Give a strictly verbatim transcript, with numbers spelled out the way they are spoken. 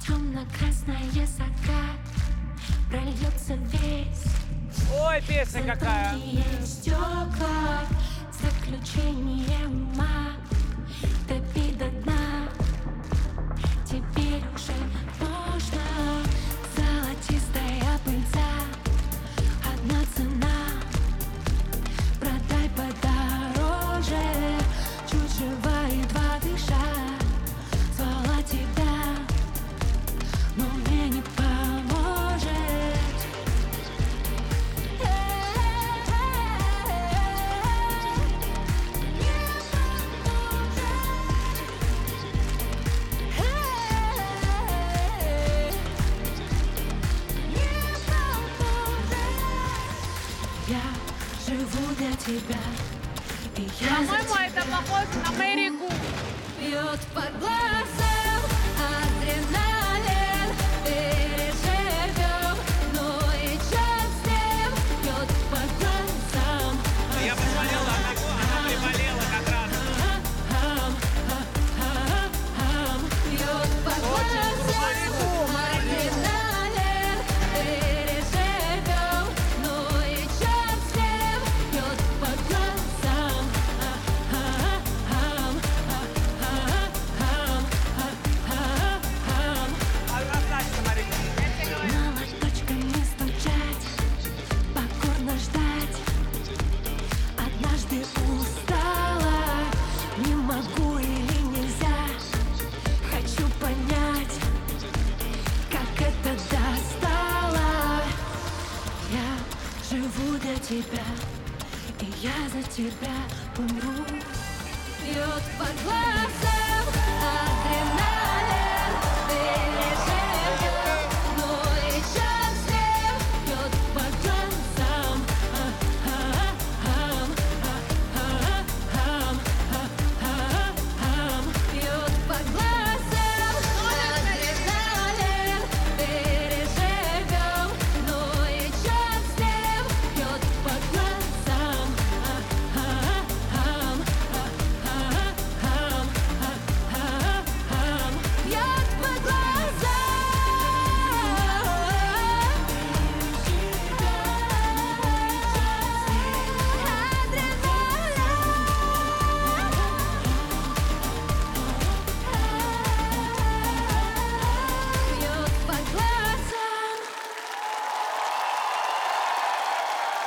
Темно-красная закат прольется весь. Ой, песня какая! Стекла, заключение ума, топи до дна. Теперь уже можно. Золотистая пыльца, одна цена. Продай подороже, чуть жива, едва дыша. Звала тебя, но мне не поможет. Я живу для тебя, и я за По-моему, это тебя. похоже на Мэри Гу. Бьет по глазам адреналин, переживем, но и час с ним бьет по глазам. Я посмотрел, она, она приболела как раз. Бьет по глазам адреналин, переживем, но и час с ним бьет по глазам. Однозначно, Марина. Молоточками стучать, покорно ждать. Однажды устала, не могу или нельзя. Хочу понять, как это достало. Я живу для тебя, и я за тебя умру. Бьет по глазам